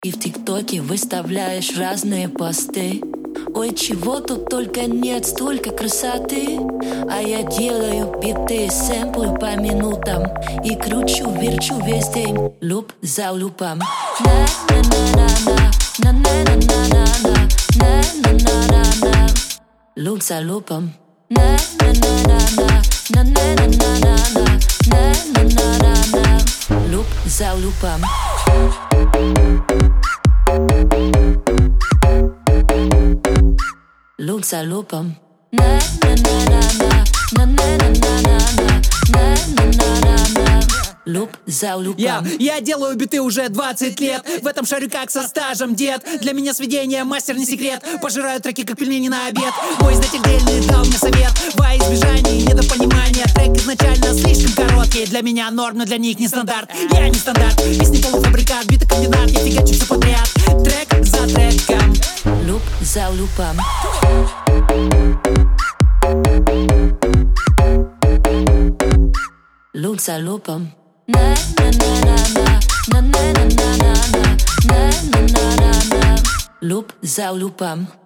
И в ТикТоке выставляешь разные посты. Ой, чего тут только нет, столько красоты. А я делаю биты, сэмплы по минутам и кручу, верчу весь день, луп за лупом. На-на-на-на-на, на-на-на-на-на, луп за лупом. На-на-на-на-на, на-на-на-на-на, на-на-на-на-на, луп за лупом. Луп за лупом. На-на-на-на-на, на-на-на-на-на, на-на-на-на-на, луп за лупом. Я делаю биты уже 20 лет. В этом шарю как со стажем, дед. Для меня сведение мастер не секрет. Пожираю треки как пельмени на обед. Мой издатель дельный дал мне совет во избежание недопонимания. Трек изначально слишком короткий. Для меня норм, но для них не стандарт. Я не стандарт, песни полуфабрикат, биты комбинат. Я фигачу все подряд, трек за треком. Луп за лупом. Луп за лупом. На-на-на-на-на, на-на-на-на-на, на-на-на-на-на, луп за лупом.